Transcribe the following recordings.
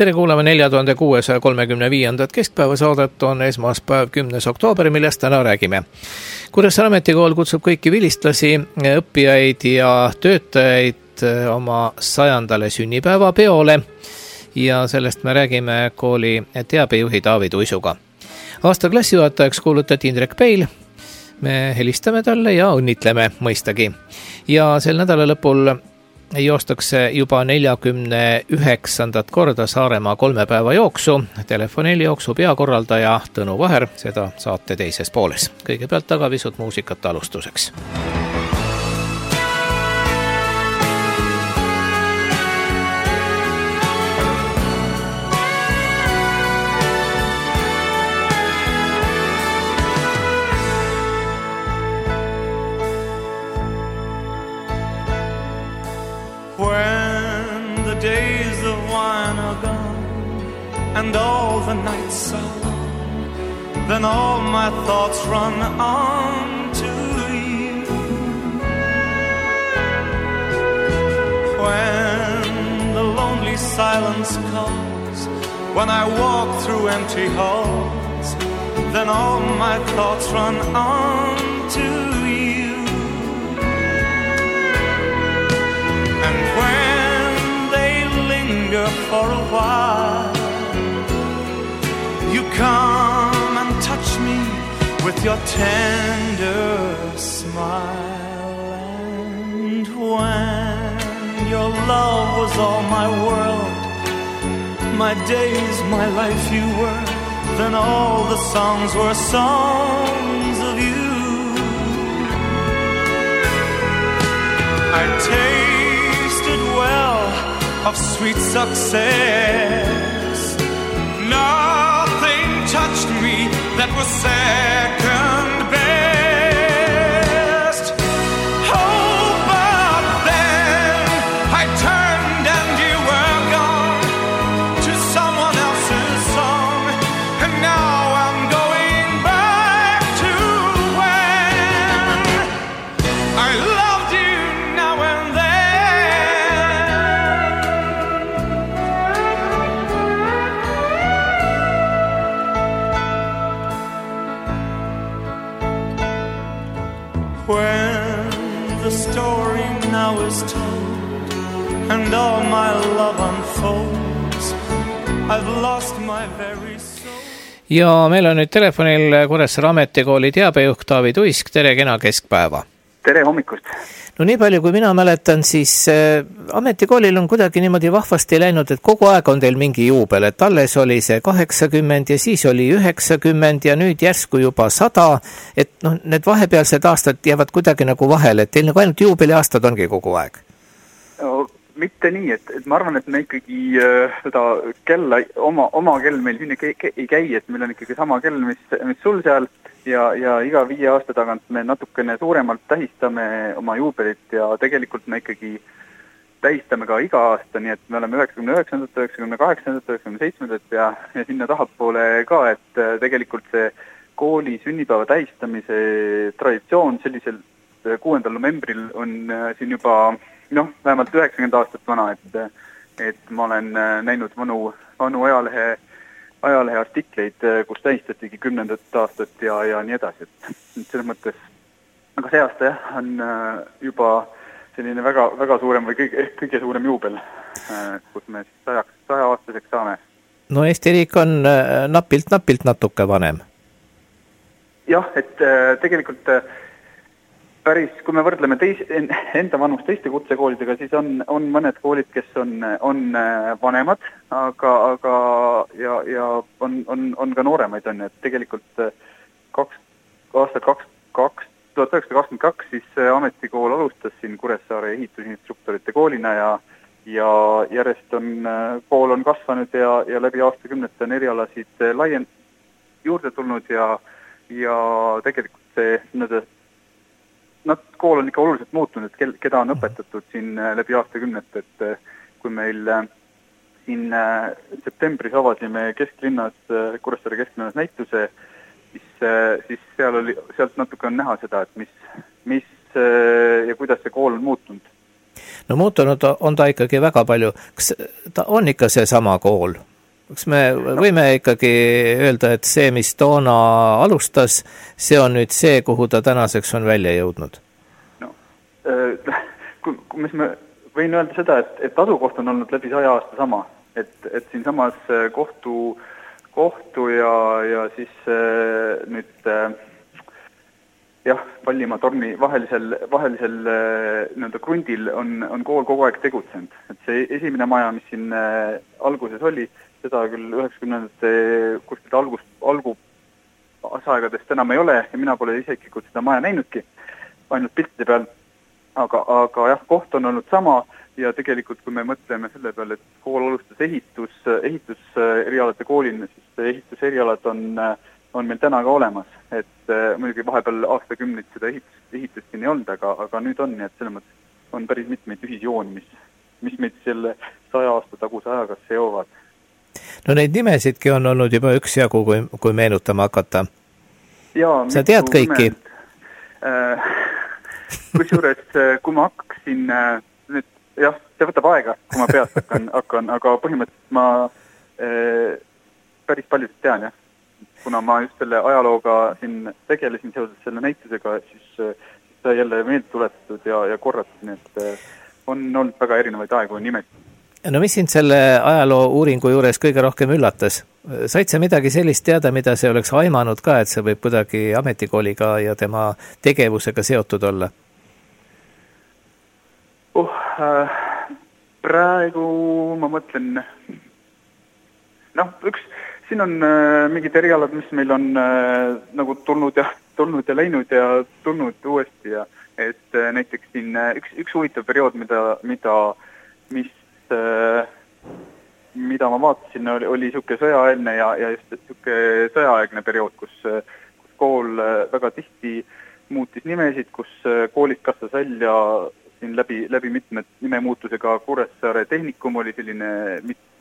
Tere kuulame 4635. Keskpäeva saadet on esmaspäev 10. oktoober, millest täna räägime. Kuressaare Ametikool kutsub kõiki vilistlasi, õppijaid ja töötajaid oma 100. sünnipäeva peole ja sellest me räägime kooli teabejuhi Taavi Tuisuga. Aasta klassijuhatajaks kuulutati Indrek Peil. Me helistame talle ja õnnitleme mõistagi. Ja sel nädala lõpul joostakse juba 49. korda Saaremaa 3 päeva jooksu. Telefonil jooksu peakorraldaja Tõnu Vaher, seda saate teises pooles. Kõigepealt aga pisut muusikat alustuseks. And all the nights are long, then all my thoughts run on to you. When the lonely silence calls, when I walk through empty halls, then all my thoughts run on to you. And when they linger for a while, you come and touch me with your tender smile. And when your love was all my world, my days, my life you were, then all the songs were songs of you. I tasted well of sweet success. Nothing touched me that was second best. Oh, but then I turned and you were gone to someone else's song, and now I'm going back to when I loved you now and then. When the story now is told and all my love unfolds, I've lost my very soul. Ja meil on nüüd telefonil Kuressaare Ametikooli teabejuht Taavi Tuisk. Tere, kena keskpäeva. Tere hommikust. No nii palju, kui mina mäletan, siis ametikoolil on kuidagi niimoodi vahvasti läinud, et kogu aeg on teil mingi juubel, et alles oli see 80 ja siis oli 90 ja nüüd järsku juba 100, et need vahepealsed aastad jäävad kuidagi nagu vahele, et teil nagu ainult juubeli aastad ongi kogu aeg. No, mitte nii, et ma arvan, et me ikkagi seda kella, oma kell meil siin ei käi, et meil on ikkagi sama kell, mis sul seal. Ja iga 5 aasta tagant me natukene suuremalt tähistame oma juubelit ja tegelikult me ikkagi tähistame ka iga aasta, nii et me oleme 99, 98, 97 ja sinna tahapoole ka, et tegelikult see kooli sünnipäeva tähistamise traditsioon sellisel 6. novembril on siin juba vähemalt 90 aastat vana, et ma olen näinud vanu ajalehe artikleid, kus tähistatigi 10. aastat ja nii edasi. Et selles mõttes, aga see aasta on juba selline väga, väga suurem või kõige suurem juubel, kus me 100 aastaseks saame. No Eesti riik on napilt natuke vanem. Jah, et tegelikult päris, kui me võrdleme enda vanust teiste kutsekoolidega, siis on mõned koolid, kes on vanemad, aga ja on ka nooremaid on, et tegelikult aastal 1922 siis ametikool alustas siin Kuressaare ehitusinstruktorite koolina ja järjest kool on kasvanud ja läbi aastakümnete on erialasid juurde tulnud ja tegelikult see kool on ikka oluliselt muutunud, et keda on õpetatud siin läbi aastakümnete, et kui meil siin septembris avasime kesklinnas, Kuressaare kesklinnas näituse, siis sealt natuke on näha seda, et mis ja kuidas see kool on muutunud. No muutunud on ta ikkagi väga palju. Kas ta on ikka see sama kool? Kas me võime ikkagi öelda, et see, mis toona alustas, see on nüüd see, kuhu ta tänaseks on välja jõudnud? No, mis me võin öelda seda, et asukoht on olnud läbi 100 aasta sama, et siin samas kohtu ja siis nüüd Vallimaa torni vahelisel nii-öelda krundil on kool kogu aeg tegutsenud. Et see esimene maja, mis siin alguses oli, seda küll 90-ndate kuskilt algusaegadest enam ei ole ja mina pole isiklikult seda maja näinudki, ainult piltide peal. Aga koht on olnud sama ja tegelikult kui me mõtleme selle peale, et kool alustas ehituserialade koolina, siis ehituserialad on meil täna ka olemas, et muidugi vahepeal aastakümneid seda ehitust siin ei olnud, aga nüüd on, nii et selles mõttes on päris mitmeid ühisjooni, mis meid selle 100 aasta taguse ajaga seovad. No neid nimesidki on olnud juba üksjagu, kui meenutama hakata. Sa tead kõiki? Kusjuures, kui ma hakkasin, see võtab aega, kui ma peast hakkan, aga põhimõtteliselt ma päris paljud tean, jah. Kuna ma just selle ajalooga siin tegelesin seoses selle näitusega, siis sai jälle meelde tuletatud ja korratud, et on olnud väga erinevaid aegu nimed. No mis sind selle ajaloo uuringu juures kõige rohkem üllatas? Said sa midagi sellist teada, mida see oleks aimanud ka, et see võib kuidagi ametikooliga ja tema tegevusega seotud olla? Praegu ma mõtlen, siin on mingid erialad, mis meil on nagu tulnud ja läinud ja tulnud uuesti ja et näiteks siin üks huvitav periood, mida ma vaatasin, oli siuke sõjaeelne ja just siuke sõjaaegne periood, kus kool väga tihti muutis nimesid, kus koolist kasvas välja siin läbi mitmed nimemuutusega Kuressaare tehnikum oli selline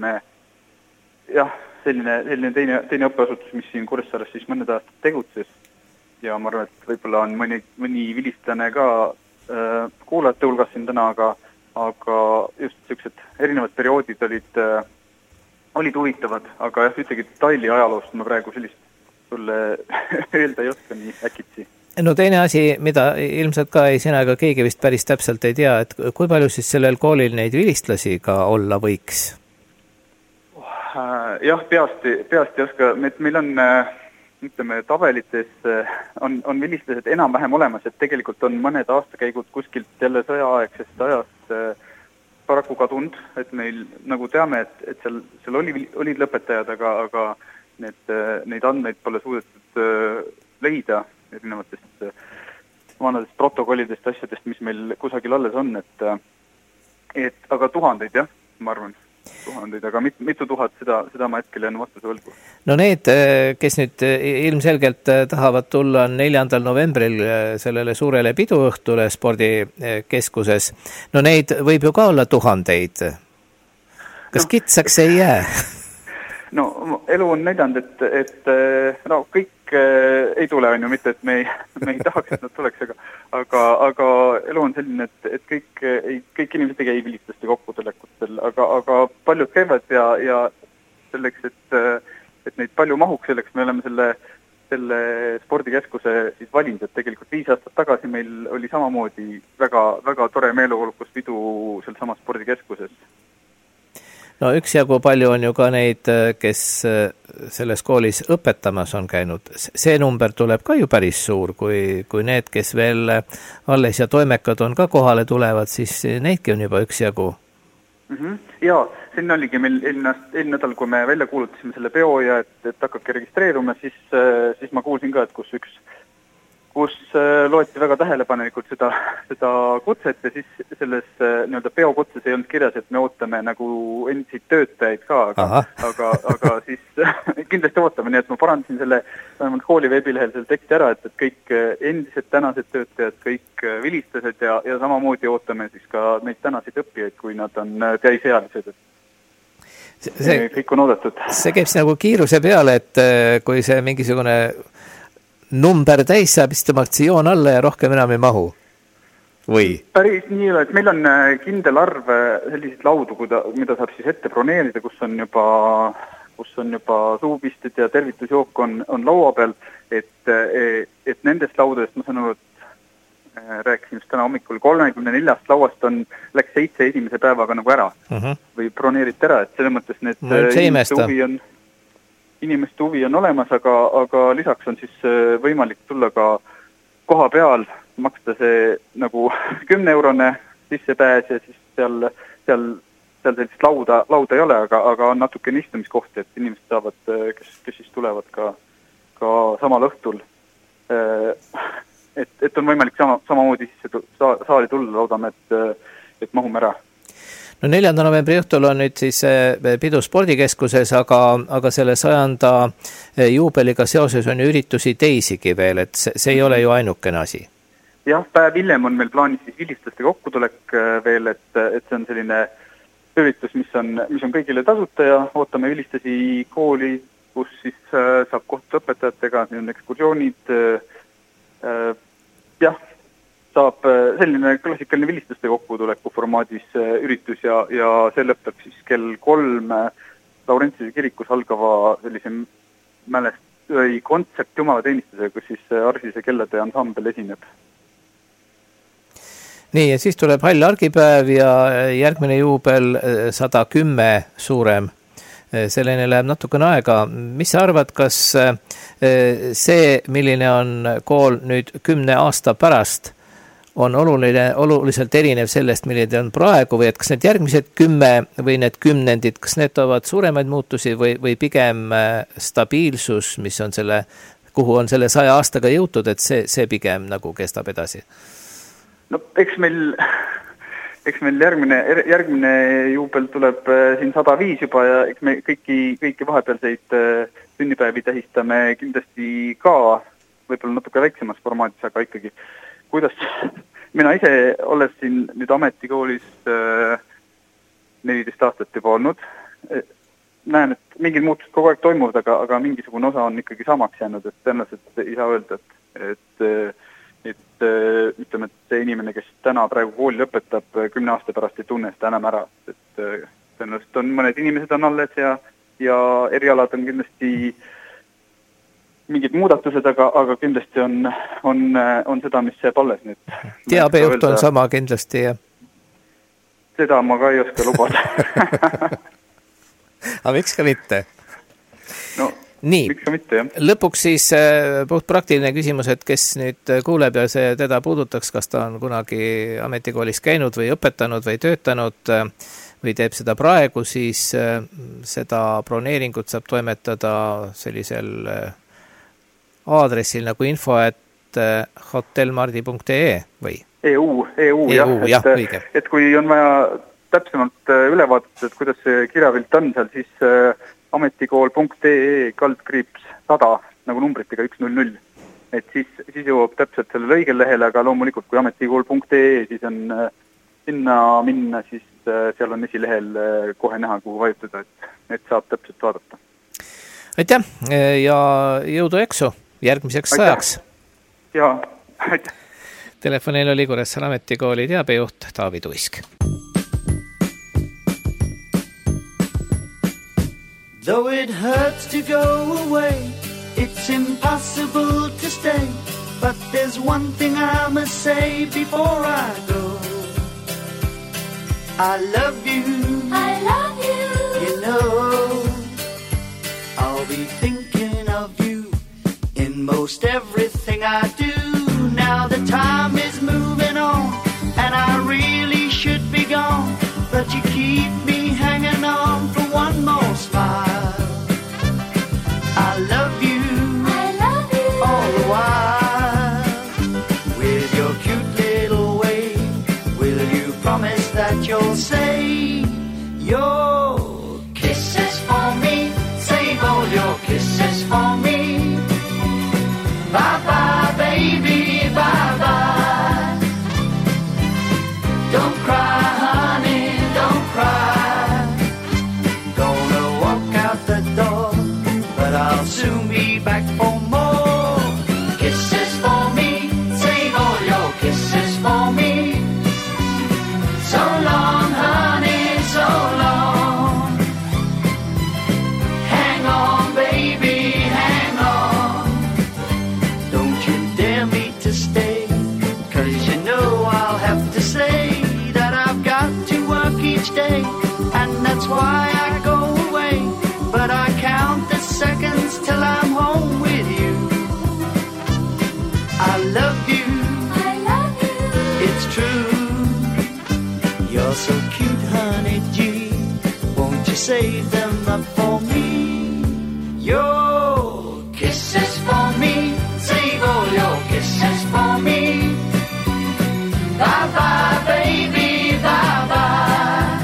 selline teine õppeasutus, mis siin Kuressaares siis mõned aastad tegutses ja ma arvan, et võib-olla on mõni vilistlane ka kuulajate hulgas siin täna, aga just sellised erinevad perioodid olid huvitavad, aga ütlegi detaili ajaloost ma praegu sellist sulle öelda ei oska nii äkitsi. No teine asi, mida ilmselt ka ei sina ega keegi vist päris täpselt ei tea, et kui palju siis sellel koolil neid vilistlasi ka olla võiks? Jah, peast ei oska, meil on, tabelites on vilistlased enam-vähem olemas, et tegelikult on mõned aastakäigud kuskilt jälle sõjaaegsest ajast paraku kadunud, et meil nagu teame, et seal olid lõpetajad, aga neid andmeid pole suudetud leida erinevatest vanadest protokollidest, asjadest, mis meil kusagil alles on, et aga tuhandeid, jah, ma arvan. Tuhandeid, aga mitu tuhat, seda ma hetkel jään vastuse võlgu. No need, kes nüüd ilmselgelt tahavad tulla 4. novembril sellele suurele piduõhtule spordikeskuses, no neid võib ju ka olla tuhandeid. Kas kitsaks ei jää? No elu on näidanud, et kõik ei tule, on ju, mitte, et me ei tahaks, et nad tuleks, aga elu on selline, et kõik inimesed ei käi vilistlaste kokkutulekutel, aga paljud käivad ja selleks, et neid palju mahuks, selleks me oleme selle spordikeskuse siis valinud, et tegelikult 5 aastat tagasi meil oli samamoodi väga, väga tore meeleolukas pidu seal samas spordikeskuses. No üksjagu palju on ju ka neid, kes selles koolis õpetamas on käinud. See number tuleb ka ju päris suur, kui need, kes veel alles ja toimekad on ka kohale tulevad, siis neidki on juba üksjagu. Jaa, siin oligi meil eelmine nädal, kui me välja kuulutasime selle peo ja et hakkabki registreeruma, siis ma kuulsin ka, et kus loeti väga tähelepanelikult seda kutset ja siis selles nii-öelda peokutses ei olnud kirjas, et me ootame nagu endiseid töötajaid ka, aga siis kindlasti ootame, nii et ma parandasin selle vähemalt kooli veebilehel selle teksti ära, et kõik endised tänased töötajad, kõik vilistlased ja samamoodi ootame siis ka neid tänaseid õppijaid, kui nad on täisealised. Kõik on oodatud. See käib nagu kiiruse peale, et kui see mingisugune number täis saab, istuma aktsioon alla ja rohkem enam ei mahu? Või? Päris nii, et meil on kindel arv selliseid laudu, mida saab siis ette broneerida, kus kus on juba suupistid ja tervitusjook on laua peal, et nendest laudadest, ma saan aru, et rääkisin just täna hommikul 34 lauast läks 7 esimese päevaga nagu ära või broneeriti ära, et selles mõttes need inimeste huvi on olemas, aga lisaks on siis võimalik tulla ka koha peal, maksta see nagu 10-eurone sissepääs ja siis seal sellist lauda ei ole, aga on natuke istumiskohti, et inimesed saavad, kes siis tulevad ka samal õhtul. Et on võimalik samamoodi saali tulla, loodame, et mahume ära. No 4. novembri õhtul on nüüd siis pidu spordikeskuses, aga selle 100. juubeliga seoses on ju üritusi teisigi veel, et see ei ole ju ainukene asi. Jah, päev hiljem on meil plaanis siis vilistlaste kokkutulek veel, et see on selline üritus, mis on kõigile tasuta ja ootame vilistasi kooli, kus siis saab kohtuda õpetajatega, siin on ekskursioonid, saab selline klassikaline vilistlaste kokkutuleku formaadis üritus ja see lõpeb siis kell 3 Laurentsise kirikus algava sellise kontsept jumalateenistusega, kus siis Arsise kellade ansambel esineb. Nii, ja siis tuleb hall argipäev ja järgmine juubel 110 suurem. Selleni läheb natukene aega. Mis sa arvad, kas see, milline on kool nüüd 10 aasta pärast, on oluliselt erinev sellest, milline on praegu või et kas need järgmised 10 või need kümnendid, kas need toovad suuremaid muutusi või pigem stabiilsus, mis on kuhu on selle 100 aastaga jõutud, et see pigem nagu kestab edasi? No eks meil järgmine juubel tuleb siin 105 juba ja eks me kõiki vahepealseid sünnipäevi tähistame kindlasti ka, võib-olla natuke väiksemas formaadis, aga ikkagi kuidas mina ise olles siin nüüd ametikoolis 14 aastat juba olnud, näen, et mingid muutused kogu aeg toimuvad, aga mingisugune osa on ikkagi samaks jäänud, et tõenäoliselt ei saa öelda, et ütleme, et see inimene, kes täna praegu kooli lõpetab, 10 aasta pärast ei tunne seda enam ära, et tõenäoliselt on mõned inimesed on alles ja erialad on kindlasti mingid muudatused, aga kindlasti on seda, mis jääb alles. Teabejuht on sama kindlasti, jah? Seda ma ka ei oska lubada. Aga miks ka mitte? No, nii, miks ka mitte, jah. Lõpuks siis puht praktiline küsimus, et kes nüüd kuuleb ja see teda puudutaks, kas ta on kunagi ametikoolis käinud või õpetanud või töötanud või teeb seda praegu, siis seda broneeringut saab toimetada sellisel aadressil nagu info@hotelmardi.ee või? EU, jah, õige. Et kui on vaja täpsemalt üle vaadata, et kuidas see kirjapilt on seal, siis ametikool.ee /100 nagu numbritega 100. Et siis jõuab täpselt sellele õigel lehele, aga loomulikult kui ametikool.ee, siis on sinna minna, siis seal on esilehel kohe näha, kuhu vajutada, et saab täpselt vaadata. Aitäh ja jõudu eksu järgmiseks sajaks. Ja, aitäh. Telefonil oli Kuressaare ametikooli teabejuht Taavi Tuisk. Though it hurts to go away, it's impossible to stay. But there's one thing I must say before I go. I love you. I love you. You know, I'll be thinking of you in most everything I do. Now the time is moving on, and I really should be gone. But you keep me hanging on for one more smile. I love you all the while. With your cute little way, will you promise that you'll say your kisses for me? Save all your kisses for me. Bye-bye, baby, bye-bye. Don't cry, honey, don't cry. save them up for me. Your kisses for me, save all your kisses for me. Bye-bye, baby, bye-bye.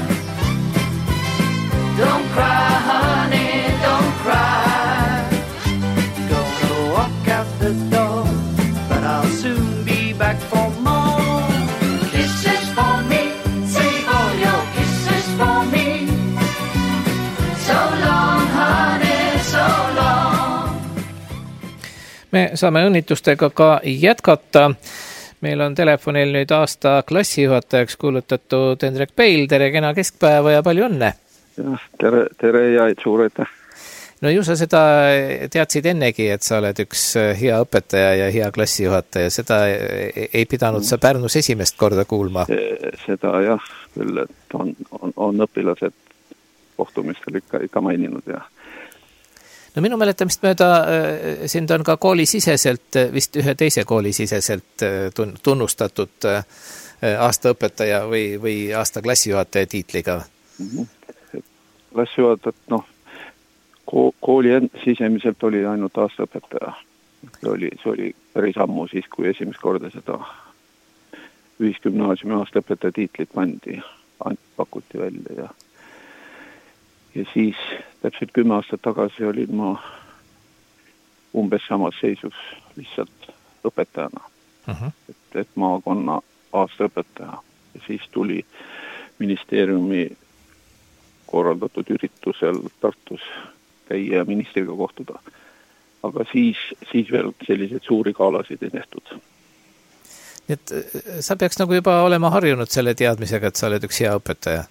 Don't cry, honey, don't cry. Gonna walk out the door, but I'll soon be back for more. Kisses for me, save all your kisses for me. So long, honey, so long. Me saame õnnitustega ka jätkata. Meil on telefonil nüüd aasta klassijuhatajaks kuulutatud Hendrik Peil. Tere, kena keskpäeva ja palju õnne! Tere ja suur aitäh! No ju sa seda teadsid ennegi, et sa oled üks hea õpetaja ja hea klassijuhataja. Seda ei pidanud sa Pärnus esimest korda kuulma? Seda jah, küll, et on õpilased kohtumistel ikka maininud ja no minu mäletamist mööda sind on ka koolisiseselt, vist ühe teise koolisiseselt tunnustatud aastaõpetaja või aasta klassijuhataja tiitliga. Klassijuhatajat, kooli sisemiselt oli ainult aastaõpetaja. See oli päris ammu siis, kui esimest korda seda ühisgümnaasiumi aastaõpetaja tiitlit pakuti välja ja siis täpselt 10 aastat tagasi olin ma umbes samas seisus lihtsalt õpetajana. Et maakonna aastaõpetaja. Ja siis tuli ministeeriumi korraldatud üritusel Tartus käia ministriga kohtuda. Aga siis veel selliseid suuri gaalasid ei tehtud. Nii et sa peaks nagu juba olema harjunud selle teadmisega, et sa oled üks hea õpetaja?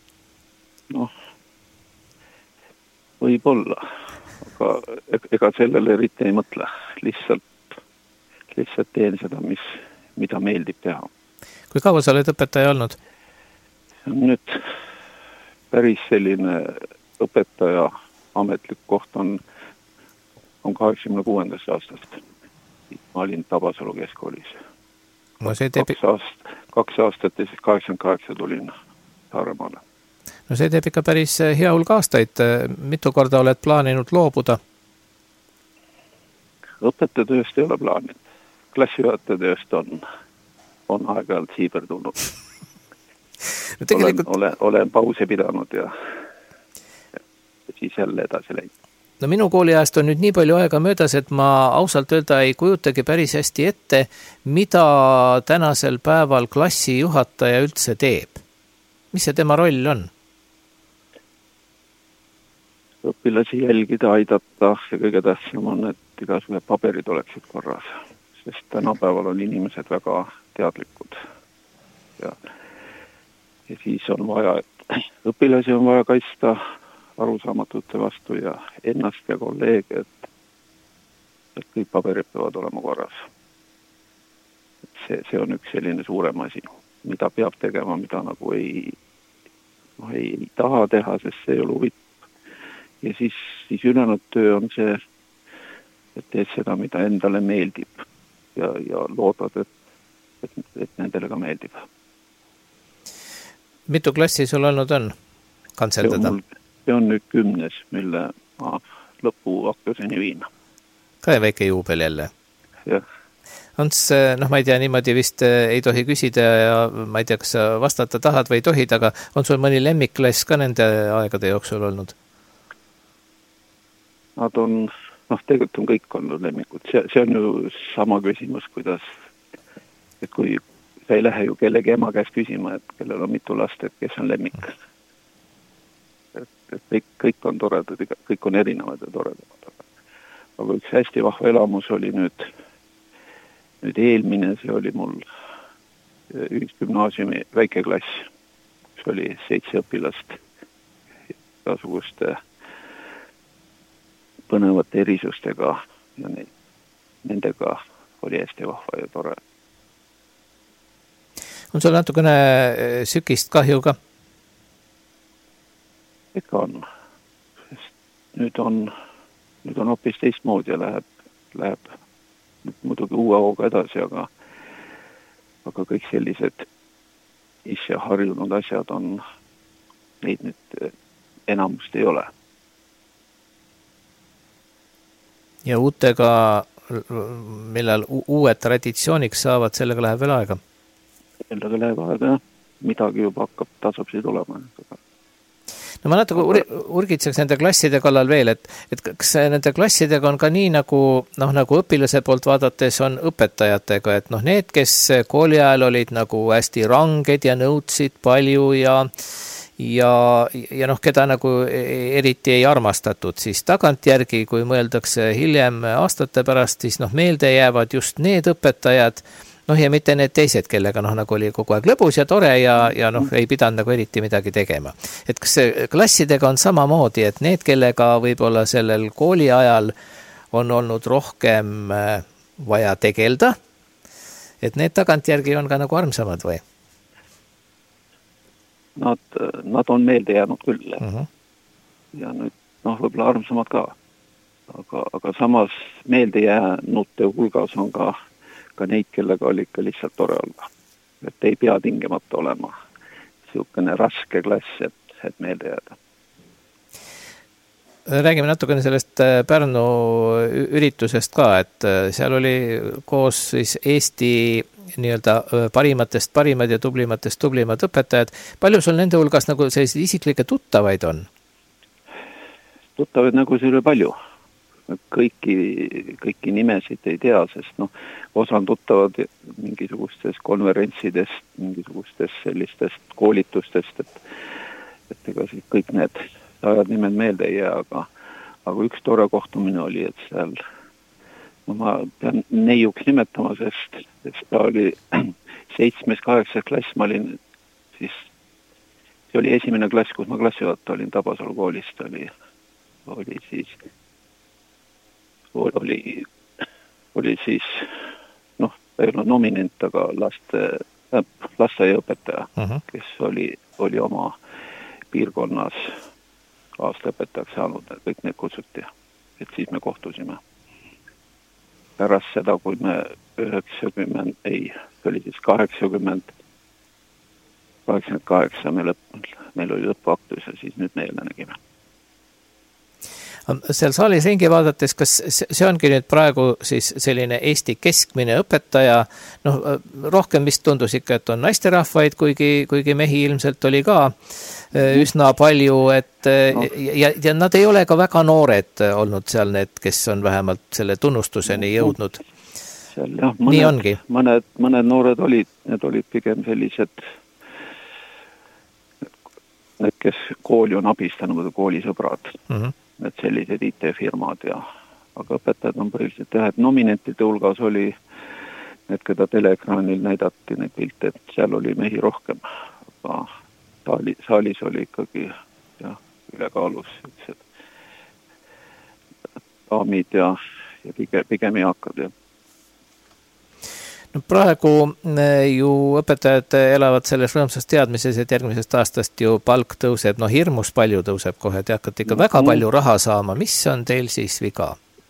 Võib-olla, aga ega sellele eriti ei mõtle. Lihtsalt teen seda, mida meeldib teha. Kui kaua sa oled õpetaja olnud? Nüüd päris selline õpetaja ametlik koht on 86. aastast. Ma olin Tabasalu keskkoolis. No see teeb... 2 aastat ja siis 88 tulin Saaremaale. No see teeb ikka päris hea hulk aastaid. Mitu korda oled plaaninud loobuda? Õpetaja tööst ei ole plaaninud. Klassijuhataja tööst on aeg-ajalt siiberdunud. No tegelikult... olen pause pidanud ja siis jälle edasi läinud. No minu kooliajast on nüüd nii palju aega möödas, et ma ausalt öelda ei kujutagi päris hästi ette, mida tänasel päeval klassijuhataja üldse teeb. Mis see tema roll on? Õpilasi jälgida, aidata ja kõige tähtsam on, et igasugused paberid oleksid korras, sest tänapäeval on inimesed väga teadlikud. Ja siis on vaja, et õpilasi on vaja kaitsta arusaamatute vastu ja ennast ja kolleege, et kõik paberid peavad olema korras. See on üks selline suurem asi, mida peab tegema, mida nagu ei taha teha, sest see ei ole huvitav. Ja siis ülejäänud töö on see, et teed seda, mida endale meeldib ja loodad, et nendele ka meeldib. Mitu klassi sul olnud on kantseldada? See on nüüd 10, mille ma lõpuaktuseni viin. Ka väike juubel jälle? Jah. Ma ei tea, niimoodi vist ei tohi küsida ja ma ei tea, kas sa vastata tahad või tohid, aga on sul mõni lemmikklass ka nende aegade jooksul olnud? Nad on, tegelikult on kõik olnud lemmikud. See on ju sama küsimus, kuidas, et kui sa ei lähe ju kellegi ema käest küsima, et kellel on mitu last, et kes on lemmik. Et kõik on toredad, kõik on erinevad ja toredad. Aga üks hästi vahva elamus oli nüüd eelmine, see oli mul ühisgümnaasiumi väikeklass, kus oli 7 õpilast igasuguste põnevate erisustega ja nendega oli hästi vahva ja tore. On sul natukene sükist kahju ka? Ikka on. Nüüd on hoopis teistmoodi ja läheb muidugi uue hooga edasi, aga kõik sellised ise harjunud asjad on neid nüüd enamust ei ole. Ja uutega, millal uued traditsiooniks saavad, sellega läheb veel aega? Sellega läheb aega, midagi juba hakkab tasapisi olema. No ma natuke urgitseks nende klasside kallal veel, et kas nende klassidega on ka nii nagu õpilase poolt vaadates on õpetajatega, et need, kes kooli ajal olid nagu hästi ranged ja nõudsid palju ja keda nagu eriti ei armastatud, siis tagantjärgi, kui mõeldakse hiljem aastate pärast, siis meelde jäävad just need õpetajad, ja mitte need teised, kellega nagu oli kogu aeg lõbus ja tore ja ei pidanud nagu eriti midagi tegema. Et kas klassidega on samamoodi, et need, kellega võib-olla sellel kooli ajal on olnud rohkem vaja tegelda, et need tagantjärgi on ka nagu armsamad või? Nad on meelde jäänud küll. Ja nüüd, võib-olla armsamad ka. Aga samas meelde jäänute hulgas on ka neid, kellega oli ikka lihtsalt tore olla. Et ei pea tingimata olema siukene raske klass, et meelde jääda. Räägime natukene sellest Pärnu üritusest ka, et seal oli koos siis Eesti nii-öelda parimatest parimad ja tublimad õpetajad. Palju sul nende hulgas nagu selliseid isiklikke tuttavaid on? Tuttavaid nagu see oli palju. Kõiki nimesid ei tea, sest osa on tuttavad mingisugustest konverentsidest, mingisugustest sellistest koolitustest, et ega siis kõik need ajad nimed meelde ei jää, aga üks tore kohtumine oli, et seal ma pean neiuks nimetama, sest ta oli 7.-8. klass, ma olin siis, see oli esimene klass, kus ma klassijuhataja olin Tabasalu koolist, oli siis ei ole nominent, aga lasteaiaõpetaja, kes oli oma piirkonnas aastaõpetajaks saanud, kõik need kutsuti, et siis me kohtusime. Pärast seda, kui me 88 meil oli lõpuaktus ja siis nüüd me jälle nägime. Seal saalis ringi vaadates, kas see ongi nüüd praegu siis selline Eesti keskmine õpetaja, rohkem vist tundus ikka, et on naisterahvaid, kuigi mehi ilmselt oli ka üsna palju, ja nad ei ole ka väga noored olnud seal need, kes on vähemalt selle tunnustuseni jõudnud. Seal jah, mõned noored olid, need olid pigem sellised, need, kes kooli on abistanud, koolisõbrad. Need sellised IT-firmad aga õpetajad on põhiliselt et nominentide hulgas oli need, keda teleekraanil näidati neid pilte, et seal oli mehi rohkem, aga saalis oli ikkagi ülekaalus daamid ja pigem eakad. Praegu ju õpetajad elavad selles rõõmsas teadmises, et järgmisest aastast ju palk tõuseb, hirmus palju tõuseb kohe, te hakkate ikka väga palju raha saama. Mis on teil siis viga?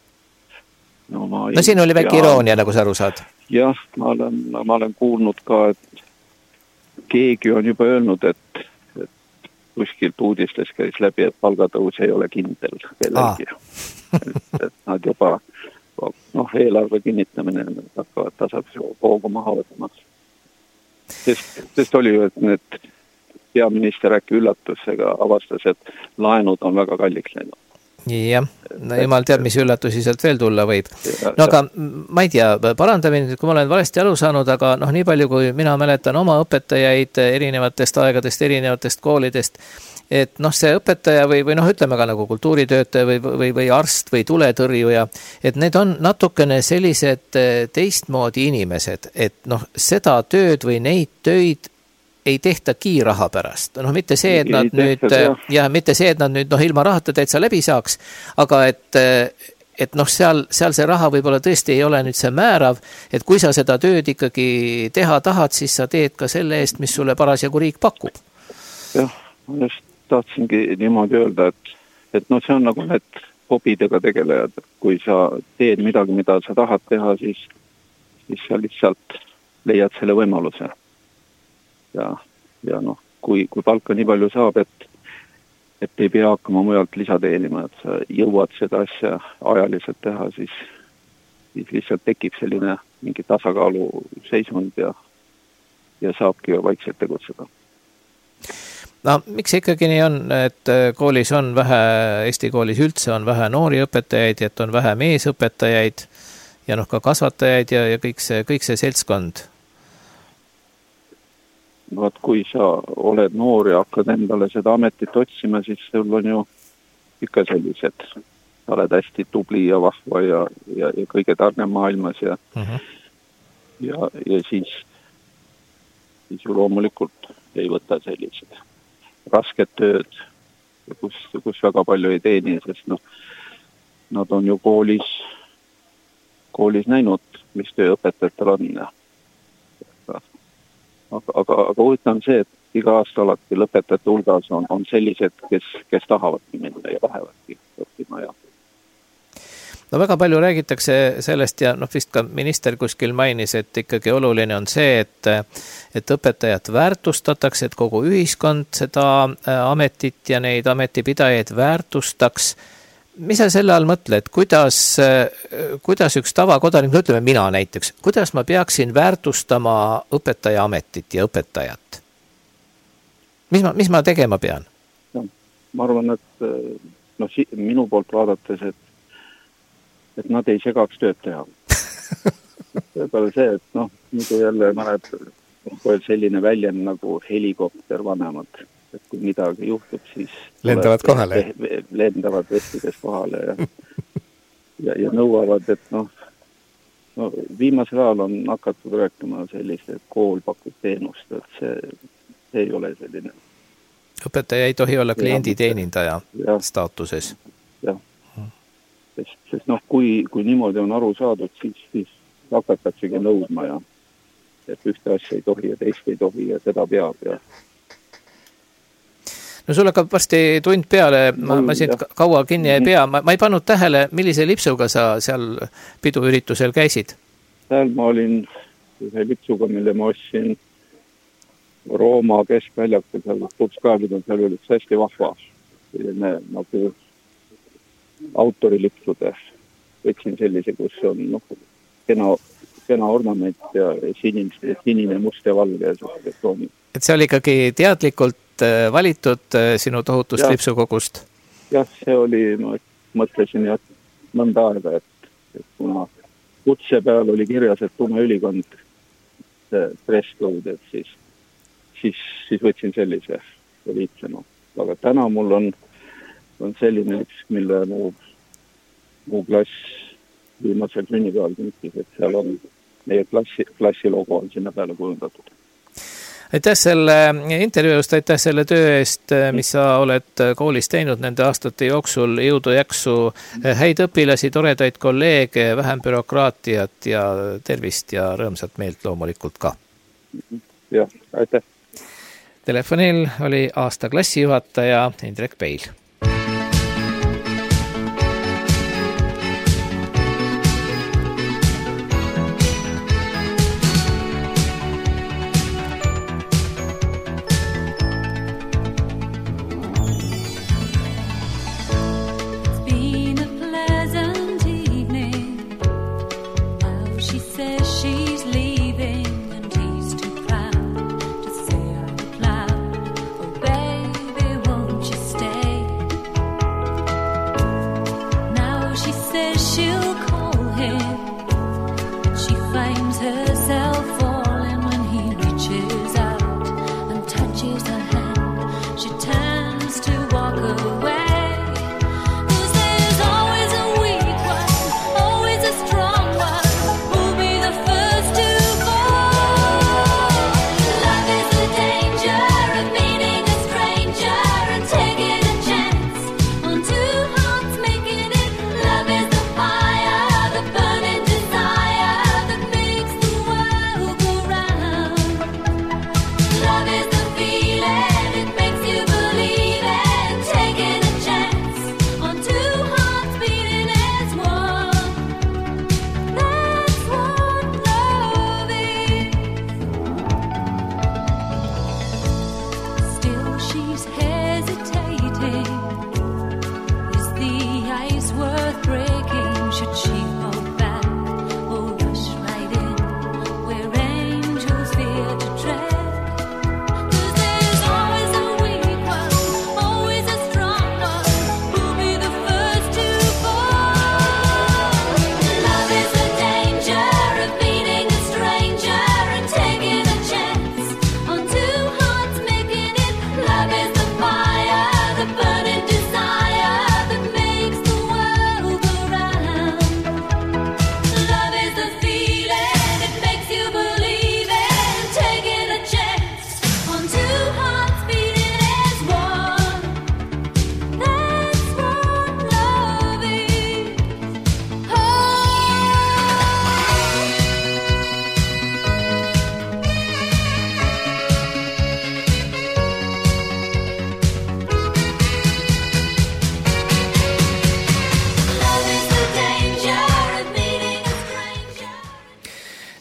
Siin oli väike iroonia, nagu sa aru saad. Jah, ma olen kuulnud ka, et keegi on juba öelnud, et kuskilt uudistes käis läbi, et palgatõus ei ole kindel kellelgi. Et nad juba eelarve kinnitamine hakkavad tasapisi hoogu maha võtma. Sest oli ju, et need peaminister äkki üllatusega avastas, et laenud on väga kalliks läinud. Jah, jumal teab, mis üllatusi sealt veel tulla võib. Aga ma ei tea, parandamine, kui ma olen valesti aru saanud, aga nii palju, kui mina mäletan oma õpetajaid erinevatest aegadest, erinevatest koolidest, et see õpetaja või ütleme ka nagu kultuuritöötaja või arst või tuletõrjuja, et need on natukene sellised teistmoodi inimesed, et seda tööd või neid töid ei tehtagi raha pärast. Mitte see, et nad nüüd ilma rahata täitsa läbi saaks, aga et seal see raha võib-olla tõesti ei ole nüüd see määrav, et kui sa seda tööd ikkagi teha tahad, siis sa teed ka selle eest, mis sulle parasjagu riik pakub. Jah, ma just tahtsingi niimoodi öelda, et see on nagu need hobidega tegelejad, et kui sa teed midagi, mida sa tahad teha, siis sa lihtsalt leiad selle võimaluse. Ja kui palka nii palju saab, et ei pea hakkama mujalt lisateenima, et sa jõuad seda asja ajaliselt teha, siis lihtsalt tekib selline mingi tasakaalu seisund ja saabki vaikselt tegutseda. No miks ikkagi nii on, et koolis on vähe, Eesti koolis üldse on vähe noori õpetajaid, et on vähe meesõpetajaid ja ka kasvatajaid ja kõik see seltskond? Vaat kui sa oled noor ja hakkad endale seda ametit otsima, siis sul on ju ikka sellised, sa oled hästi tubli ja vahva ja kõige targem maailmas ja siis ju loomulikult ei võta sellised rasked tööd, kus väga palju ei teeni, sest nad on ju koolis näinud, mis töö õpetajatel on. Aga huvitav on see, et iga aasta alati lõpetajate hulgas on sellised, kes tahavadki minna ja lähevadki õppima. No väga palju räägitakse sellest ja vist ka minister kuskil mainis, et ikkagi oluline on see, et õpetajat väärtustatakse, et kogu ühiskond seda ametit ja neid ametipidajaid väärtustaks. Mis sa selle all mõtled, kuidas üks tavakodanik, ütleme mina näiteks, kuidas ma peaksin väärtustama õpetaja ametit ja õpetajat? Mis ma tegema pean? Ma arvan, et minu poolt vaadates, et nad ei segaks tööd teha. Peale see, et muidu jälle mõned selline väljend nagu helikopter vanemad, et kui midagi juhtub, siis lendavad vestides kohale ja nõuavad, et viimasel ajal on hakatud rääkima sellise kool pakub teenust, et see ei ole selline. Õpetaja ei tohi olla klienditeenindaja staatuses. Jah. Sest kui niimoodi on aru saadud, siis hakataksegi nõudma ja et ühte asja ei tohi ja teist ei tohi ja seda peab ja No sul hakkab varsti tund peale, ma siin kaua kinni ei pea. Ma ei pannud tähele, millise lipsuga sa seal piduüritusel käisid? Seal ma olin ühe lipsuga, mille ma ostsin Rooma keskväljakul, seal Tupskaagid on seal üks hästi vahva. Nagu autorilipsude. Võtsin sellise, kus on kena ornament ja sinine, must ja valge. Et see oli ikkagi teadlikult valitud sinu tohutust lipsukogust? Jah, see oli, ma mõtlesin mõnda aega, et kuna kutse peal oli kirjas, et tume ülikond dresscode, et siis võtsin sellise liitsema. Aga täna mul on selline lips, mille muu klass viimasel sünnipäeval künkis, et seal on meie klassi logo on sinna peale kujundatud. Aitäh selle intervjuust, aitäh selle töö eest, mis sa oled koolis teinud nende aastate jooksul, jõudu jaksu, häid õpilasi, toredaid kolleege, vähem bürokraatiat ja tervist ja rõõmsat meelt loomulikult ka. Jah, aitäh. Telefonil oli aasta klassijuhataja Indrek Peil. First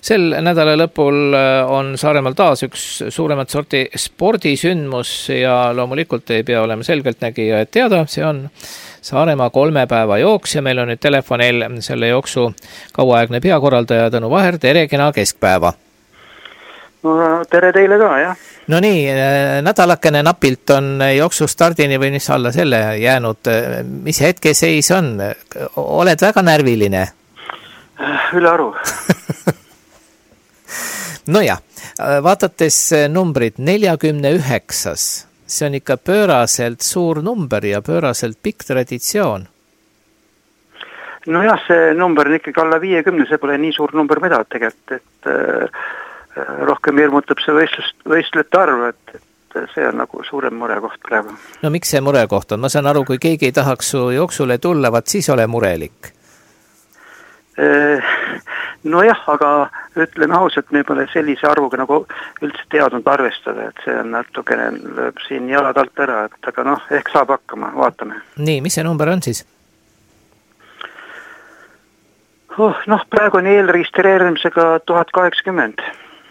Sel nädala lõpul on Saaremaal taas üks suuremat sorti spordisündmus ja loomulikult ei pea olema selgeltnägija, et teada, see on Saaremaa 3 päeva jooks ja meil on nüüd telefonil selle jooksu kauaaegne peakorraldaja Tõnu Vaher. Tere, kena keskpäeva! No, tere teile ka, jah. No nii, nädalakene napilt on jooksu stardini või mis alla selle jäänud. Mis hetkeseis on? Oled väga närviline? Üle aru. Nojah, vaadates numbrid 49, see on ikka pööraselt suur number ja pööraselt pikk traditsioon. Nojah, see number on ikkagi alla 50, see pole nii suur number mida tegelikult, et rohkem hirmutab see võistlete arv, et see on nagu suurem murekoht praegu. No miks see murekoht on? Ma saan aru, kui keegi ei tahaks su jooksule tulla, vaat siis ole murelik. Nojah, aga ütleme ausalt, me pole sellise arvuga nagu üldse teadnud arvestada, et see on natukene lööb siin jalad alt ära, et aga noh, ehk saab hakkama, vaatame. Nii, mis see number on siis? Praegu on eelregistreerimisega 1080.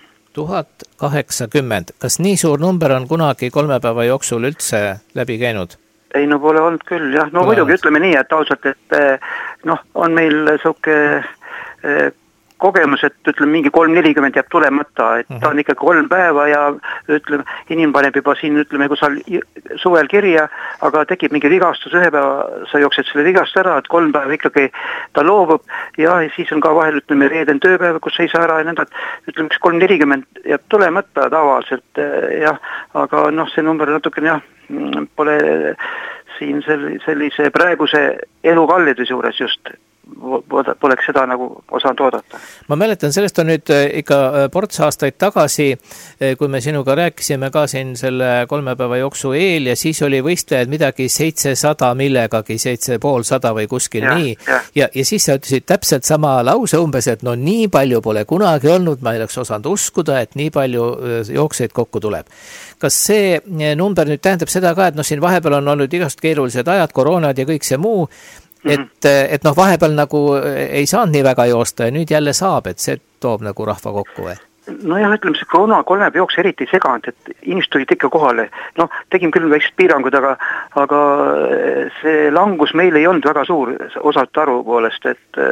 1080. Kas nii suur number on kunagi 3 päeva jooksul üldse läbi käinud? Ei, no pole olnud küll, jah. No muidugi ütleme nii, et ausalt, et on meil sauke kogemus, et ütleme mingi 3-40 jääb tulemata, et ta on ikka 3 päeva ja ütleme, inimene paneb juba siin, ütleme, kui sa suvel kirja, aga tekib mingi vigastus, 1 päeva sa jooksed selle vigast ära, et 3 päeva ikkagi ta loobub ja siis on ka vahel, ütleme, reeden tööpäeva, kus ei saa ära ja nõnda, ütleme, 3-40 jääb tulemata tavaliselt, jah, aga see number natukene, jah, pole siin sellise praeguse elukallidus juures just poleks seda nagu osanud oodata. Ma mäletan, sellest on nüüd ikka ports aastaid tagasi, kui me sinuga rääkisime ka siin selle 3 päeva jooksu eel ja siis oli võistlejaid midagi 700 millegagi, 750 või kuskil nii. Ja siis sa ütlesid täpselt sama lause umbes, et no nii palju pole kunagi olnud, ma ei oleks osanud uskuda, et nii palju jookseid kokku tuleb. Kas see number nüüd tähendab seda ka, et siin vahepeal on olnud igast keerulised ajad, koroonad ja kõik see muu, et vahepeal nagu ei saanud nii väga joosta ja nüüd jälle saab, et see toob nagu rahva kokku või? Nojah, ütleme, see koroona 3 päeva jooks eriti seganud, et inimesed tulid ikka kohale. Tegime küll väiksed piirangud, aga see langus meil ei olnud väga suur osalt arvu poolest, et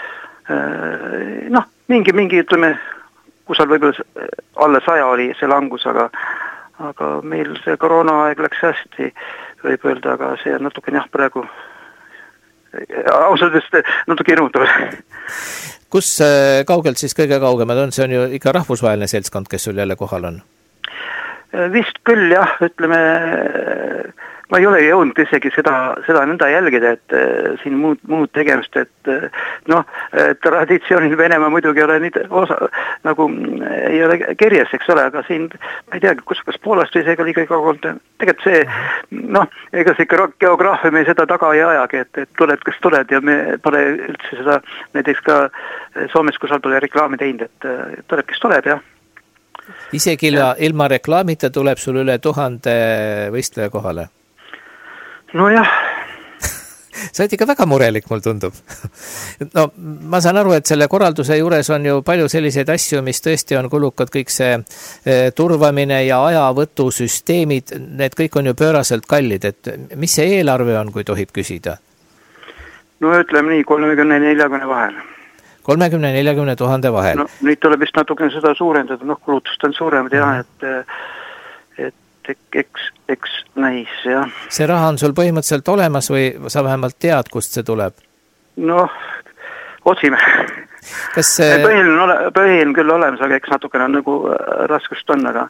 mingi, ütleme, kusal võib-olla alla 100 oli see langus, aga meil see koroona aeg läks hästi, võib öelda, aga see on natuke praegu ausalt natuke hirmutav. Kus kaugelt siis kõige kaugemad on? See on ju ikka rahvusvaheline seltskond, kes sul jälle kohal on? Vist küll, jah, ütleme, ma ei ole jõudnud isegi seda nõnda jälgida, et siin muud tegemist, et traditsioonil Venemaa muidugi ei ole nii osa, nagu ei ole kirjas, eks ole, aga siin, ma ei teagi, kas Poolast või seega liiga kaugelt, tegelikult see, ega see geograafia me seda taga ei ajagi, et tuled, kes tuled ja me pole üldse seda, näiteks ka Soomes, kus pole reklaami teinud, et tuleb, kes tuleb, jah. Isegi ilma reklaamita tuleb sul üle 1000 võistleja kohale? Nojah. Sa oled ikka väga murelik, mul tundub. Ma saan aru, et selle korralduse juures on ju palju selliseid asju, mis tõesti on kulukad, kõik see turvamine ja ajavõtusüsteemid, need kõik on ju pööraselt kallid, et mis see eelarve on, kui tohib küsida? No ütleme nii, 30-40 vahel. 30-40 000 vahel. Nüüd tuleb vist natukene seda suurendada, kulutust on suuremad jah, et eks näis, jah. See raha on sul põhimõtteliselt olemas või sa vähemalt tead, kust see tuleb? Otsime. Põhiline küll olemas, aga eks natukene on nagu raskust on, aga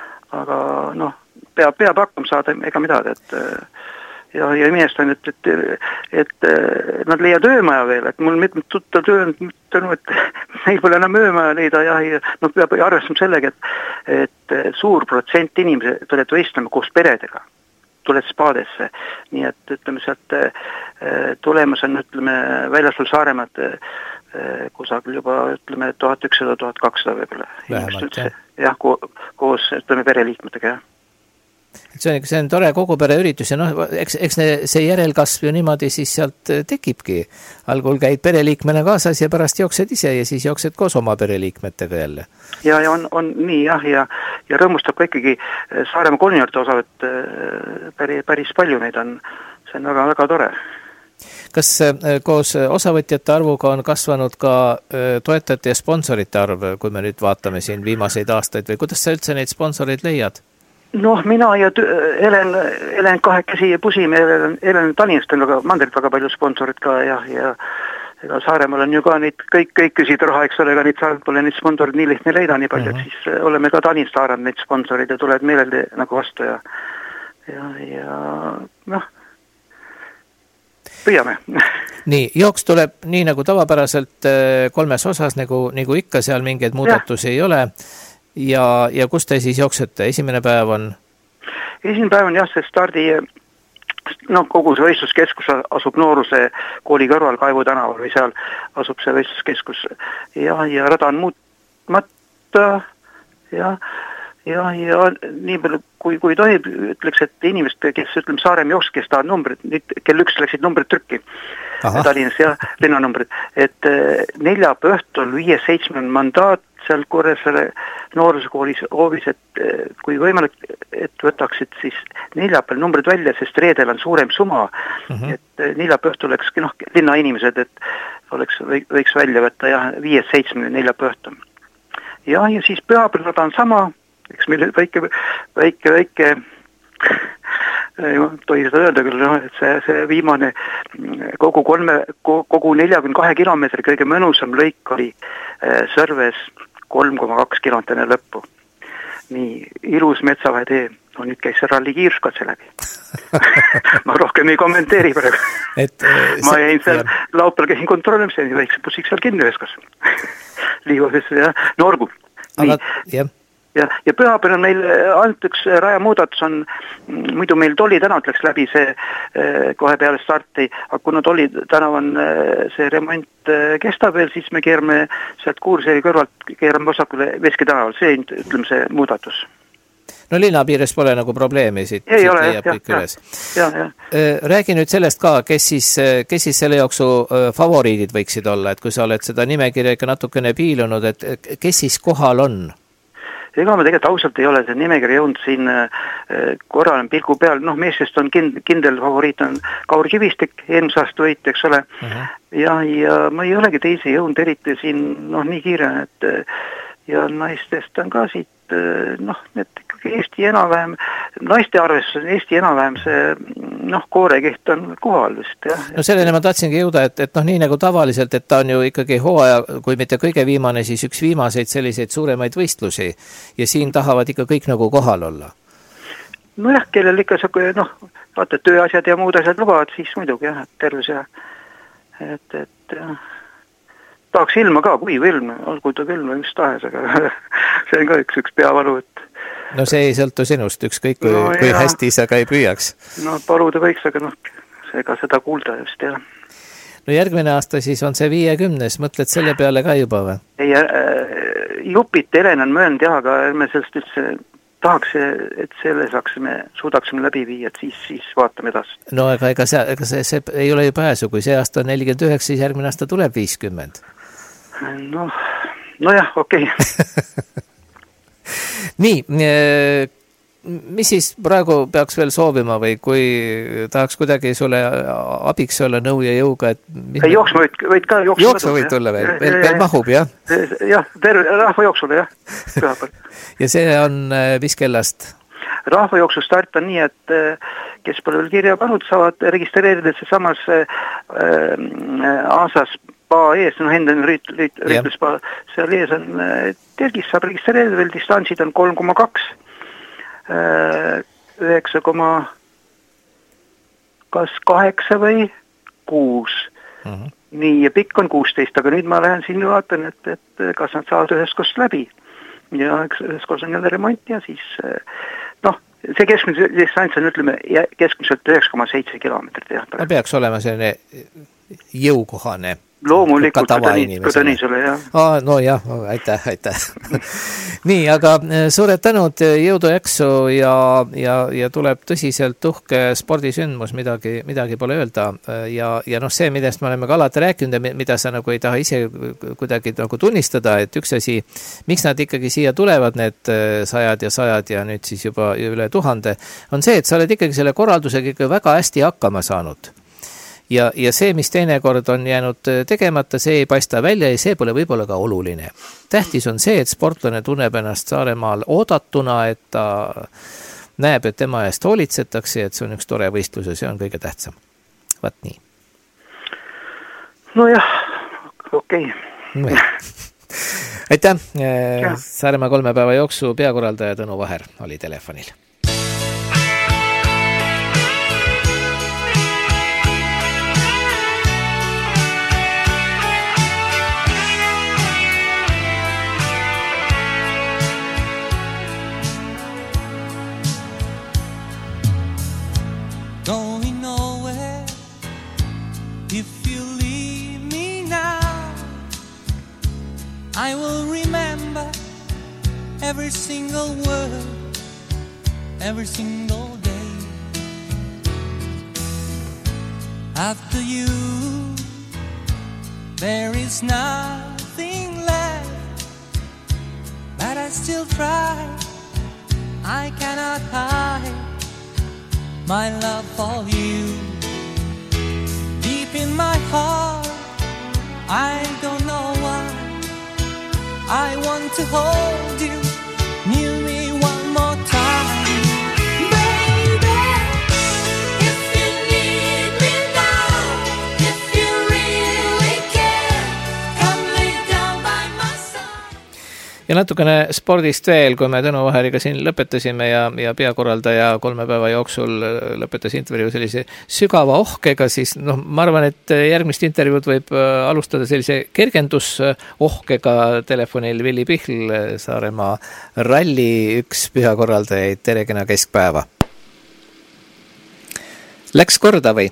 peab hakkama saada ega midagi, et ja imestan, et nad leia töömaja veel, et mul mitmed tuttav töönud, et neil pole enam öömaja leida ja peab arvestama sellega, et suur protsent inimesi tuleb võistlema koos peredega, tuled spaadesse, nii et ütleme sealt tulemus on, ütleme, väljaspool Saaremaad kusagil juba, ütleme, 1100-1200 võib-olla. Vähemalt, jah, koos, ütleme, pereliikmetega, jah. See on tore kogupere üritus ja eks see järelkasv ju niimoodi siis sealt tekibki. Algul käid pereliikmena kaasas ja pärast jooksed ise ja siis jooksed koos oma pereliikmetega jälle. Ja on nii jah, ja rõõmustab ka ikkagi Saaremaa kooliniorte osa, et päris palju neid on, see on väga, väga tore. Kas koos osavõtjate arvuga on kasvanud ka toetajate ja sponsorite arv, kui me nüüd vaatame siin viimaseid aastaid või kuidas sa üldse neid sponsoreid leiad? Mina ja Helen kahekesi ja pusime, Helen Tallinnast on mandrilt väga palju sponsorid ka ja ega Saaremaal on ju ka neid kõik küsid raha, eks ole, ega neid Saarelt pole neid sponsorid nii lihtne leida nii palju, et siis oleme ka Tallinnast haaranud neid sponsorid ja tulevad meeleldi nagu vastu ja püüame. Nii, jooks tuleb nii nagu tavapäraselt 3 osas, nagu ikka seal mingeid muudatusi ei ole. Ja kus te siis jooksete? Esimene päev on jah, see stardi, kogu see võistluskeskus asub Nooruse kooli kõrval Kaivu tänaval või seal asub see võistluskeskus ja rada on muutmata ja nii palju, kui tohib, ütleks, et inimest, kes ütleme Saaremaa jooks, kes tahavad numbrid, kell 1 läksid numbrid trükki Tallinnas ja linnanumbrid, et neljapäeva õhtul 5-7 mandaat seal Kuressaare nooruskoolis hoovis, et kui võimalik, et võtaksid siis neljapäeval numbrid välja, sest reedel on suurem summa, et neljapäeva õhtul oleks linna inimesed, et võiks välja võtta 5-7 neljapäeva õhtul. Ja siis pühapäeval on sama, eks meil väike tohi seda öelda küll, et see viimane kogu 42 kilomeetri kõige mõnusam lõik oli Sõrves 3,2 kilomeetrini lõppu. Nii, ilus metsaväe tee. Nüüd käis see ralli kiirskatse läbi. Ma rohkem ei kommenteeri praegu. Ma jäin seal laupäeval käisin kontrollimas ja väikse bussiks seal kinni üheskas. Liiguses ja Norgu. Ja pühapäeval on meil ainult üks raja muudatus on, muidu meil Tolli tänavalt läks läbi see kohe peale starti, aga kuna Tolli tänav on see remont kestab veel, siis me keerame sealt Kuurseeri kõrvalt, keerame vasakule Veski tänaval, see ütleme see muudatus. No linna piires pole nagu probleemi siit leiab kõik üles. Räägi nüüd sellest ka, kes siis selle jooksu favoriidid võiksid olla, et kui sa oled seda nimekirja ikka natukene piilunud, et kes siis kohal on? Ega me tegelikult ausalt ei ole see nimekiri jõudnud siin korral pilgu peal, meestest on kindel favoriit on Kaur Kivistik, eelmise aasta võit, eks ole, ja ma ei olegi teisi jõudnud eriti siin nii kiire, et ja naistest on ka siit, need ikkagi Eesti enam-vähem, naiste arvestus on Eesti enam-vähem see koorekiht on kohal vist, jah. No sellele ma tahtsingi jõuda, et nii nagu tavaliselt, et ta on ju ikkagi hooaja, kui mitte kõige viimane, siis üks viimaseid selliseid suuremaid võistlusi ja siin tahavad ikka kõik nagu kohal olla. Jah, kellel ikka vaata tööasjad ja muud asjad lubavad, siis muidugi jah, tervis ja et tahaks ilma ka, kuiv ilm, olgu ta külm või mis tahes, aga see on ka üks peavalu, et no see ei sõltu sinust, ükskõik kui hästi sa ka ei püüaks. Paluda võiks, aga ega seda kuulda just, jah. No järgmine aasta siis on see 50, mõtled selle peale ka juba või? Ei, jupit Helen on möönud jah, aga me sellest üldse tahaks, et selle suudaksime läbi viia, et siis vaatame edasi. No ega see ei ole ju pääsu, kui see aasta on 49, siis järgmine aasta tuleb 50. Nojah, okei. Nii, mis siis praegu peaks veel soovima või kui tahaks kuidagi sulle abiks olla nõu ja jõuga, et jooksma võid ka jooksma võid tulla veel mahub, jah? Jah, rahvajooksule, jah, pühapäeval. Ja see on mis kellast? Rahvajooksu start on nii, et kes pole veel kirja pannud, saavad registreerida see samas Aasas Paa ees, Hendon Rüütluspaa, seal ees on Tergis, saab registreerida veel, distantsid on 3,2, 9,8 või 6. Nii, ja pikk on 16, aga nüüd ma lähen siin ja vaatan, et kas nad saavad üheskost läbi. Ja üheskost on jälle remont ja siis, see keskmise distants on, ütleme, keskmiselt 9,7 kilomeetrit. Peaks olema selline jõukohane. loomulikult ka Tõnisele, jah. No jah, aitäh. Nii, aga suured tänud, jõudu jaksu ja tuleb tõsiselt uhke spordisündmus, midagi pole öelda. Ja see, millest me oleme ka alati rääkinud, mida sa nagu ei taha ise kuidagi nagu tunnistada, et üks asi, miks nad ikkagi siia tulevad, need sajad ja nüüd siis juba üle 1000, on see, et sa oled ikkagi selle korraldusega ikka väga hästi hakkama saanud. Ja see, mis teinekord on jäänud tegemata, see ei paista välja ja see pole võib-olla ka oluline. Tähtis on see, et sportlane tunneb ennast Saaremaal oodatuna, et ta näeb, et tema eest hoolitsetakse ja et see on üks tore võistlus ja see on kõige tähtsam. Vaat nii. No jah, okei. Aitäh! Saaremaa 3 päeva jooksu peakorraldaja Tõnu Vaher oli telefonil. Going nowhere if you leave me now. I will remember every single word, every single day. After you, there is nothing left, but I still try. I cannot hide my love for you. Deep in my heart, I don't know why, I want to hold you near me one more time. Baby, if you need me now, if you really care, come lay down by my side. Ja natukene spordist veel, kui me Tõnu Vaheriga siin lõpetasime ja peakorraldaja 3 päeva jooksul lõpetas intervjuu sellise sügava ohkega, siis ma arvan, et järgmist intervjuud võib alustada sellise kergendusohkega telefonil Villi Pihl, Saaremaa ralli üks peakorraldajaid. Tere kena keskpäeva. Läks korda või?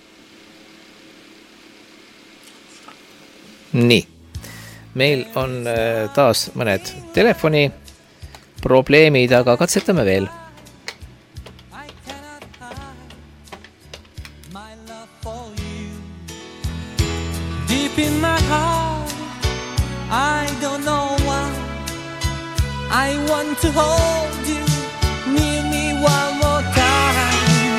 Nii. Meil on taas mõned telefoni probleemid, aga katsetame veel. Deep in my heart, I don't know why, I want to hold you near me one more time.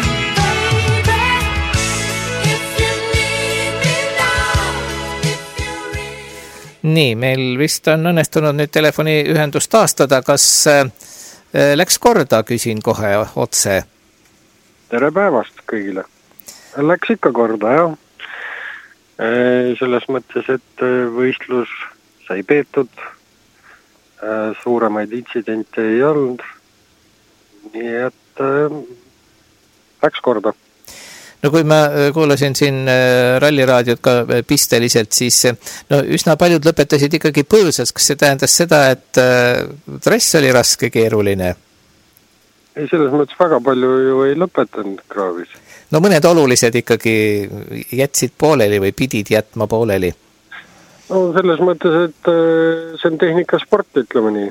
Nii, meil vist on õnnestunud nüüd telefoniühendust taastada. Kas läks korda, küsin kohe otse? Tere päevast kõigile. Läks ikka korda, jah. Selles mõttes, et võistlus sai peetud, suuremaid intsidente ei olnud, nii et läks korda. No kui ma kuulasin siin ralliraadiot ka pisteliselt, siis üsna paljud lõpetasid ikkagi põõsas. Kas see tähendas seda, et trass oli raske, keeruline? Ei, selles mõttes väga palju ju ei lõpetanud kraavis. No mõned olulised ikkagi jätsid pooleli või pidid jätma pooleli? No selles mõttes, et see on tehnikasport, ütleme nii.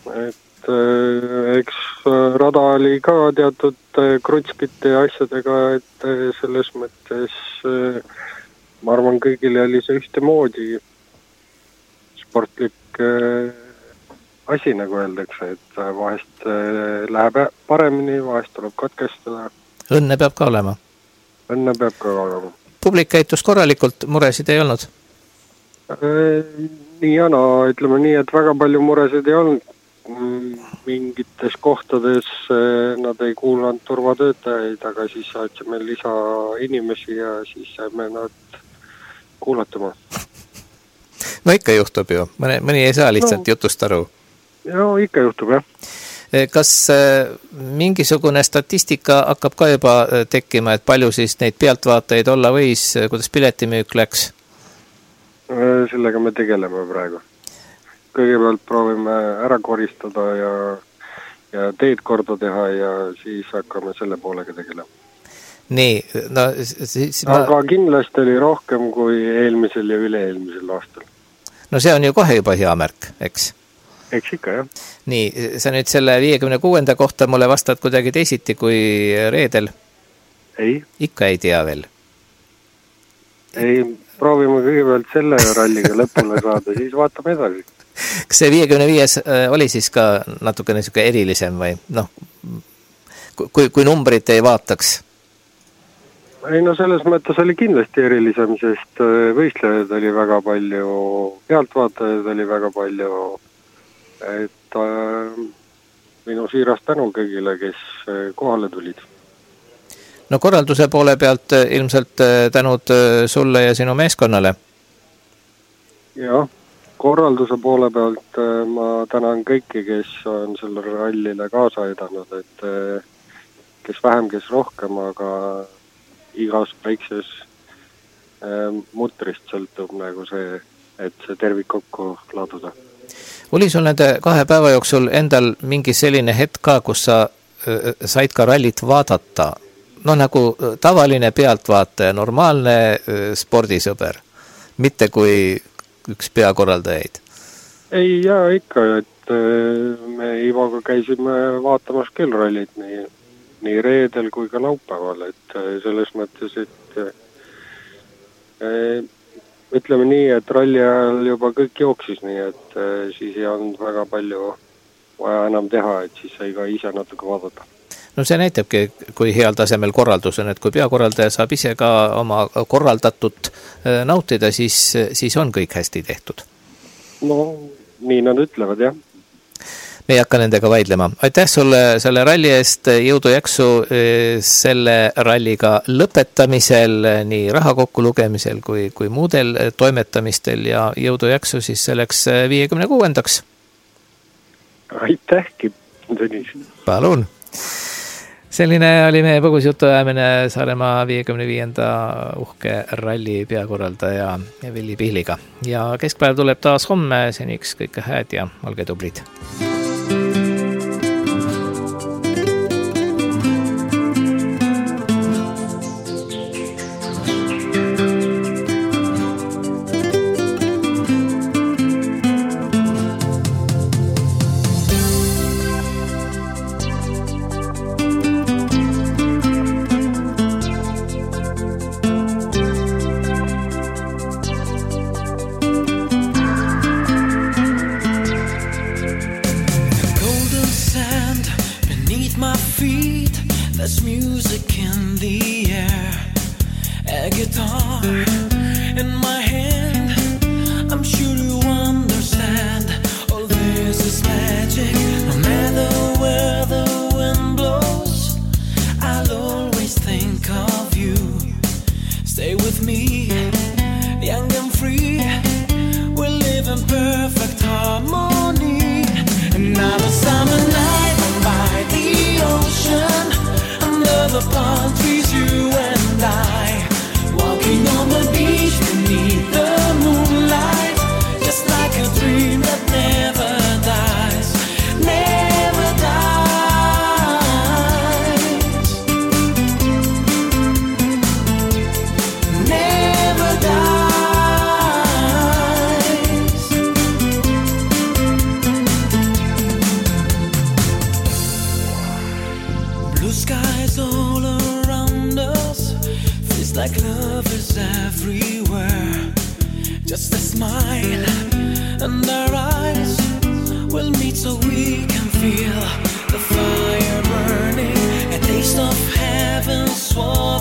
Eks rada oli ka teatud krutskite ja asjadega, et selles mõttes ma arvan, kõigile oli see ühtemoodi sportlik asi, nagu öeldakse, et vahest läheb paremini, vahest tuleb katkestada. Õnne peab ka olema. Õnne peab ka olema. Publik käitus korralikult, muresid ei olnud? Nii ja ütleme nii, et väga palju muresid ei olnud. Mingites kohtades nad ei kuulanud turvatöötajaid, aga siis saatsime lisa inimesi ja siis saime nad kuulatama. No ikka juhtub ju, mõni ei saa lihtsalt jutust aru. Ja ikka juhtub, jah. Kas mingisugune statistika hakkab ka juba tekkima, et palju siis neid pealtvaatajaid olla võis, kuidas piletimüük läks? Sellega me tegeleme praegu. Kõigepealt proovime ära koristada ja teed korda teha ja siis hakkame selle poolega tegelema. Nii, no siis aga kindlasti oli rohkem kui eelmisel ja üle-eelmisel aastal. No see on ju kohe juba hea märk, eks? Eks ikka, jah. Nii, sa nüüd selle 56. kohta mulle vastad kuidagi teisiti kui reedel? Ei. Ikka ei tea veel? Ei, proovime kõigepealt selle ralliga lõpule saada, siis vaatame edasi. Kas see 55 oli siis ka natukene niisugune erilisem või? Noh, kui numbrit ei vaataks? Ei, no selles mõttes oli kindlasti erilisem, sest võistlejaid oli väga palju, pealtvaatajaid oli väga palju, et minu siiras tänu kõigile, kes kohale tulid. No korralduse poole pealt ilmselt tänud sulle ja sinu meeskonnale? Jah, korralduse poole pealt ma tänan kõiki, kes on selle rallile kaasa aidanud, et kes vähem, kes rohkem, aga igas väikses mutrist sõltub nagu see, et see tervik kokku laduda. Oli sul nende 2 päeva jooksul endal mingi selline hetk ka, kus sa said ka rallit vaadata? No nagu tavaline pealtvaataja, normaalne spordisõber, mitte kui üks peakorraldajaid? Ei, jaa, ikka, et me Ivoga käisime vaatamas küll rallit nii reedel kui ka laupäeval, et selles mõttes, et ütleme nii, et ralli ajal juba kõik jooksis, nii et siis ei olnud väga palju vaja enam teha, et siis sai ka ise natuke vaadata. No see näitabki, kui heal tasemel korraldus on, et kui peakorraldaja saab ise ka oma korraldatut nautida, siis on kõik hästi tehtud. No, nii nad ütlevad, jah. Me ei hakka nendega vaidlema. Aitäh sulle selle ralli eest, jõudu jaksu selle ralliga lõpetamisel, nii raha kokku lugemisel kui muudel toimetamistel ja jõudu jaksu siis selleks 56. Aitähki, Tõnis. Palun. Selline oli meie põgus jutuajamine Saaremaa 55. uhke ralli peakorraldaja Villi Pihliga. Ja keskpäev tuleb taas homme, seniks kõike hääd ja olge tublid. There's music in the air, a guitar in my hand. I'm sure you understand. All this is magic. No matter where the wind blows, I'll always think of you. Stay with me, young and free. We live in perfect harmony. Another summer night by the ocean, the palm trees, you and I, walking on the beach beneath the moonlight, just like a dream that never dies, never dies, never dies. Blue skies all around us, feels like love is everywhere. Just a smile and our eyes will meet so we can feel the fire burning, a taste of heaven's warm